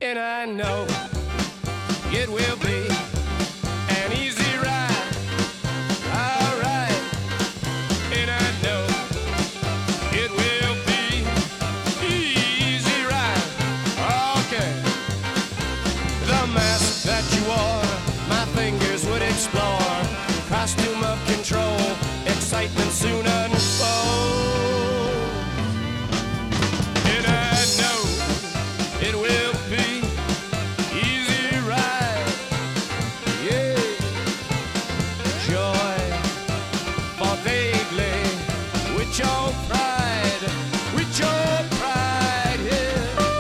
and I know it will be an easy ride. Alright, and I know it will be easy ride. Okay, the mask that you wore, my fingers would explore. Costume of control, excitement soon unfold. And I know it will be easy ride. Yeah, joy for vaguely with your pride, with your pride. Yeah.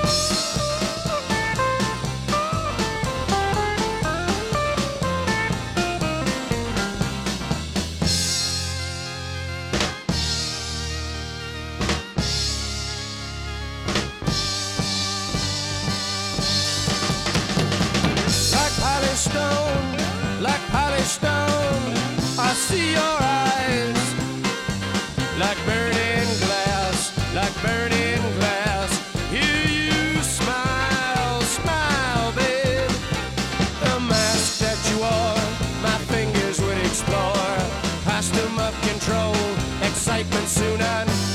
Like polished stone, I see your eyes. Like burning glass, like burning glass. Hear you smile, smile, babe. The mask that you wore, my fingers would explore. Costume of control, excitement soon unfold.